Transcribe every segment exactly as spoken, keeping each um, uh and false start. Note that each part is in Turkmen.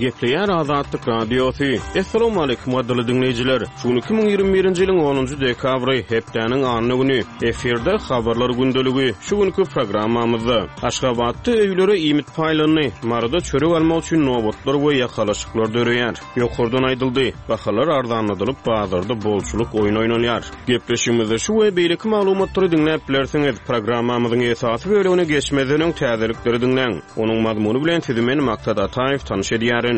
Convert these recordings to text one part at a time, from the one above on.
Gepleyer Azatlyk Radiosu. Assalamu alaykum wadly dinleyijiler. Şunu iki bin ýygrimi birinji ýylyň onunjy dekabry hepdeniň anyny güni eferde habarlar gündeligi. Şu günkü programmamyzda Aşgabatda öýlere iýmit paýlanyny marada çörek almak üçin nowatlar we ýakalaşyklar döreýär. Ýokurdan aýdyldy. Bahalar arzanladylyp bazarda bolçuluk oýun oýnalýar. Gepleşigimizde şu we beýleki maglumatlary dinläp bilersiňiz. Programmamyzyň esasy bölümine geçmeden öň täzelikleri dinleň. Onuň mazmuny bilen sizi men Maksat Ataýew tanış edýärin.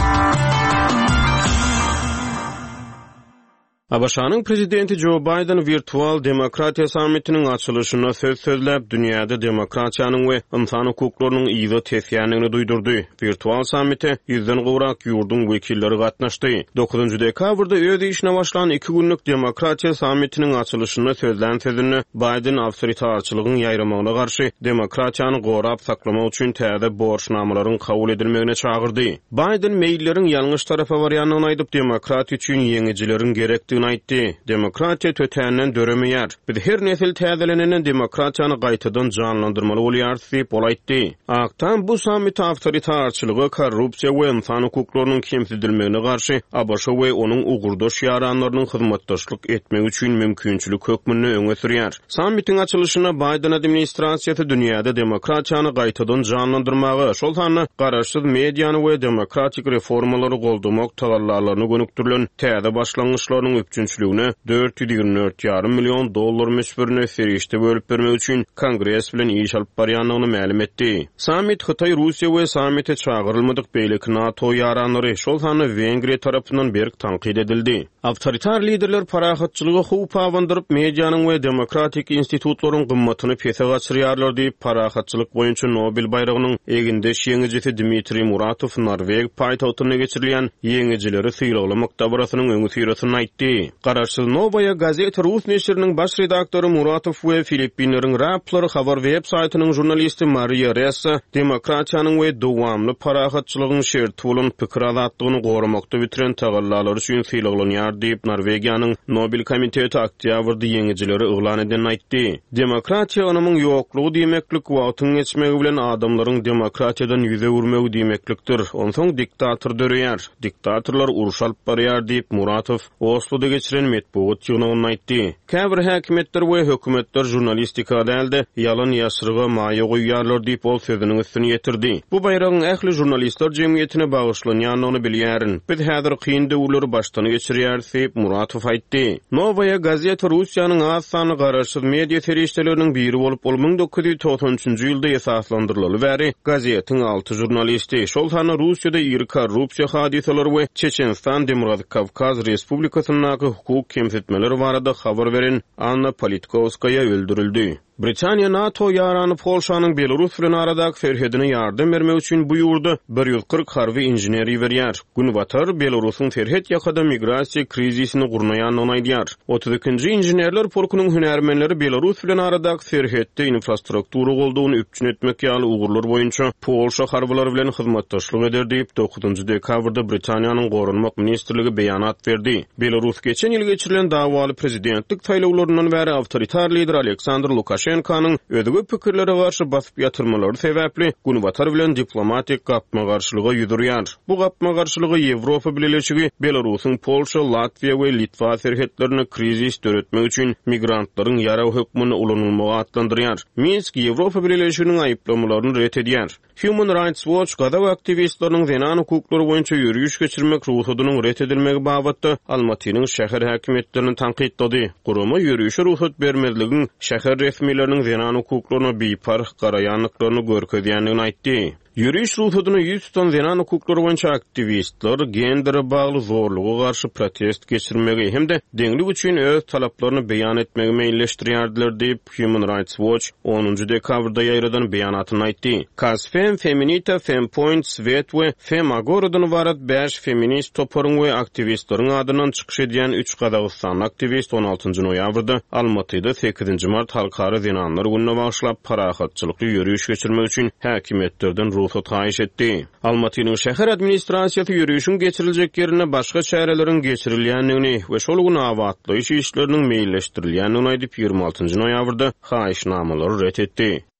Abaşanyň prezidenti Joe Biden virtual demokratiya sammitiniň açylyşyna söz sözläp dünýäde demokratiýanyň we insan hukuklarynyň ýygy tesýänligini duýdurdy. Virtual sammitde ýüzden gowrak ýurdun wekilleri gatnaşdy. dokuzunjy dekabrda öz işine başlanan iki günlük demokratiya sammitiniň açylyşyna sözlän sözünü Biden awtoritarçylygyň ýaýramagyna garşy demokratiýany gorap saklamak üçin täze borçnamalaryň kabul edilmegine çagyrdy. Biden meýilleriň ýalňyş tarafa barýanyny aýdyp demokratiýa üçin ýeňijileriň gerekdigini aýtdy. Demokratiýa tötänden döremeýär. Biz her nesil täzelenenden demokratiýany gaýtadan canlandyrmaly bolýar diýip aýtdy. Aktan bu sammit awtoritarçylygy, korrupsiýa we insan hukuklarynyň kemsizilmegine garşy A B Ş we onuň ugurdaş ýaranlarynyň hyzmatdaşlyk etmek üçin mümkinçilik hökmüni öňe sürýär. Sammitiň açylyşyna Biden administrasiýasy dünýäde demokratiýany gaýtadan canlandyrmagy, şol hany garaşsyz mediýany we demokratik reformalary goldamak tagallarlaryny gönükdirilen täze başlangyçlarynyň üçinçiligine dört ýüz ýygrimi dört buçuk million dollar meşberine serişde bölüp bermek üçin Kongres bilen iş alyp barýanyny ma'lum etdi. Sammit Hytaý, Russiýa we sammite çagyrylmadyk beýleki NATO ýaranlary, şol hany Wengriýa tarapyndan berk tanqid edildi. Awtoritar liderler parahatçylygy hup awandyryp mediýanyň we demokratik institutlaryň gymmatyny pese gaçyrýarlar diýip parahatçylyk boýunça Nobel bayragynyň eginde şeňejisi Dmitri Muratov Norweg paýtagtyna geçirilýän ýeňijileri syýlamak dabrasynyň öňü sýrasyny aýtdy. Garaşsyz Novaya gazeta Rus neşriniň baş redaktory Muratov we Filipinleriň Rappler habar web saýtynyň jurnalisti Maria Ressa demokratiýanyň we dowamly parahatçylygyň şerti bolan pikir azatlygyny goramakda bitiren tagallar üçin syýlanýar diýip Norwegiýanyň Nobel komiteti oktýabrda ýeňijileri yglan eden aýtdy. Demokratiýa onamyň ýoklugy diýmeklik wagtyň geçmegi bilen adamlaryň demokratiýadan ýüze urmegi diýmeklikdir. Onsoň diktator döreýär. Diktatorlar uruş alyp barýar diýip Muratov Oslo'da geçiren metbuat ýygynyny aýtdy. Käbir häkimetler we hökümetler jurnalistikada elde ýalan ýaşryga maýa goýýarlar diýip ol sözüniň üstüne ýetirdi. Bu bayragyň ähli jurnalistler jemgyýetine bagyslanýanyny bilýärin. Biz häzir kyn döwürleri başdan geçirýär diýip Muratov aýtdy. Novaya gazeta Russiýanyň az sany garaşsyz media serişdeleriniň biri bolup ol ming dokuz ýüz toksanjynjy ýylda esaslandyrylyly bäri gazetiň alty jurnalisti. Şol hany Russiýada ýyry korrupsiýa hadiseleri we Çeçenstan Demokratik Kavkaz Respublikasynyň hukuk kemsitmeleri barada habar veren Anna Politkovskaya öldürildi. Britaniýa NATO ýarany Polşanyň Belarus bilen aradaky serhedine ýardam bermek üçin bu ýurda bir ýüz kırk harby inженери berýär. Günbatar Belarusyň serhed ýakada migrasiýa krizisini gurnaýanyny aýdýar. otuz ikinji inженерлер polkunyň hünärmenleri Belarus bilen aradaky serhetde infrastruktura goldugyny üpçün etmek ýaly ugurlar boýunça Polşa harbalary bilen hyzmatdaşlyk eder diýip dokuzunjy dekabrda Britaniýanyň gorunmak ministrligi beýanat berdi. Belarus geçen ýyl geçirilen dawaly prezidentlik saýlawlaryndan bäri awtoritar lider Aleksandr Lukashenkanyň ödügi pikirlere garşy basyp ýatyrmalary sebäpli Günbatar bilen diplomatik gapma garşylyga ýüdürýär. Bu gapma garşylygy Ýewropa bileşigi Belarusyň Polşa, Latviýa we Litwa serhetlerini krizis döretmek üçin migrantlaryň ýaraw hökmüni ulanylmagy atlandyrýar. Minsk Ýewropa bileşiginiň aýplamalaryny ret edýär. Human Rights Watch gadaw aktivistleriň zenan hukuklary boýunça ýürüýüş geçirmek ruhudynyň ret edilmegi babatda Almatynyň şäher häkimetlerini tanqidlady. Gurama ýürüýüşe ruhsat bermezligiň şäher resmiýetleriniň zenan hukuklaryna beýparh garaýanlyklaryny görkezýänligini aýtdy. Yürüyüş ruhudyny ýüz tutan zenan hukuklary boýunça aktivistler gendere bagly zorlugy garşy protest geçirmegi hemde deňlik üçin öz talaplaryny beýan etmegi meýilleşdirýärdiler diýip Human Rights Watch onunjy dekabrda ýaýradan beýanatyny aýtdy. Kasfem, Feminita, Fempoint, Svet we Femagora'dan barat beş feminist toparyň we aktivistleriň adynan çykyş edýän üç Gazagystan aktivist on altynjy noýabrda Almatyda sekizinji mart halkara zenanlar gününe bagyşlap parahatçylykly ýürüýüş geçirmek üçin häkimetlerden ruhsat haýyş etdi. Almatynyň şäher administrasiýasy ýürüýüşiň geçiriljek ýerine başga çäreleriň geçirilýänligini we şol gün awatly iş işleriniň meýilleşdirilýänligini aýdyp ýygrimi altynjy noýabrda haýyşnamalary ret etdi.